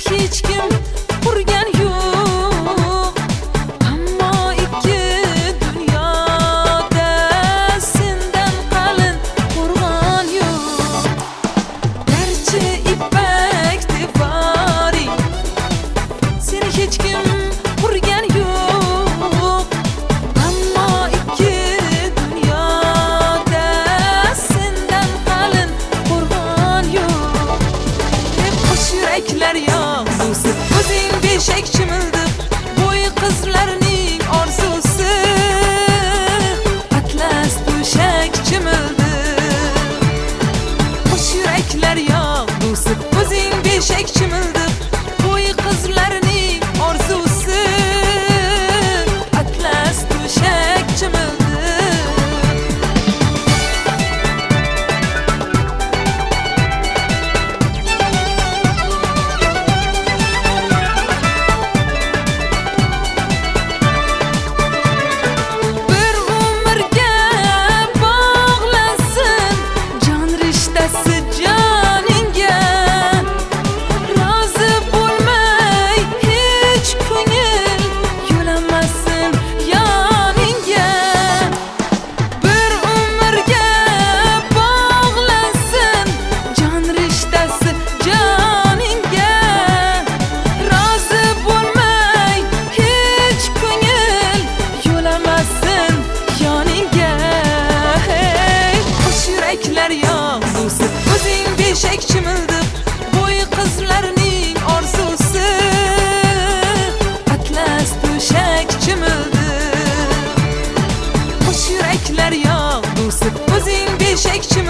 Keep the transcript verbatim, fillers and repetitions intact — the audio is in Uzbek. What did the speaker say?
hech kim qurgan yo'q, ammo ikki dunyoda sendan qalin qo'rg'on yo'q. Garchi ipak devoring, seni hech kim qurgan yo'q, ammo ikki dunyoda sendan qalin qo'rg'on yo'q. Deb qo'sh yuraklar yog'dusi, o'zing beshak chimildiq, bo'y qizlarning orzusi, atlas to'shak chimildiq. Qo'sh yuraklar yog'dusi, o'zing beshak chimildiq, bo'y qizlarning orzusi, atlas to'shak chimildiq. Bir umrga bog'lasin jon rishtasi joningga, rozi bo'lmay hech ko'ngil yo'lamasin yoningga. Bir umrga bog'lasin jon rishtasi joningga, rozi bo'lmay hech ko'ngil yo'lamasin yoningga. Hey, qo'sh yuraklar yog'dusi, o'zing beshak chimildiq, bo'y qizlarning orzusi, atlas to'shak chimildiq. Qo'sh yuraklar yog'dusi, o'zing beshak chimildiq,